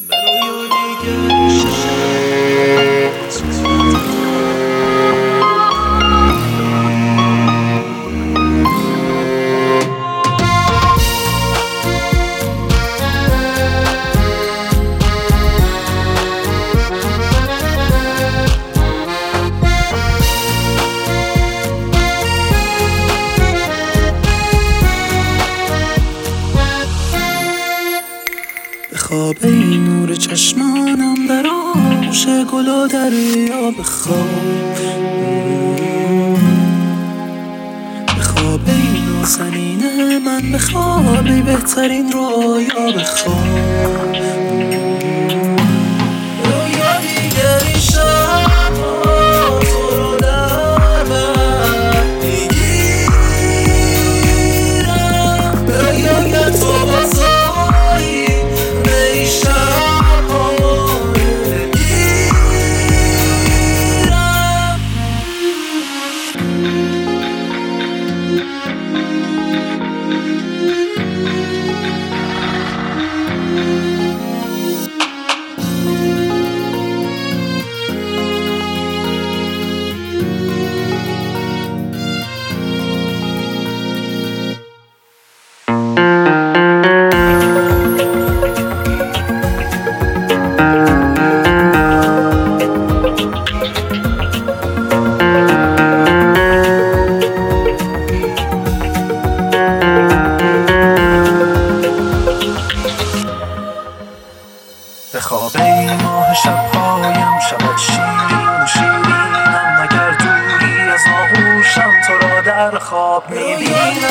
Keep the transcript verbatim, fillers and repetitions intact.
خواب این نور چشمانم در آغوش گل و دریا بخواب، بخواب این نازنین من، بخوابی بهترین رویا بخواب. رویا دیگری شب تو رو در من میگیرم، رویا تو بازایی بخواب ای ماه شبهایم، شبت شیرین و شیرینم، مگر دوری از آغوشم تو را در خواب میبینم.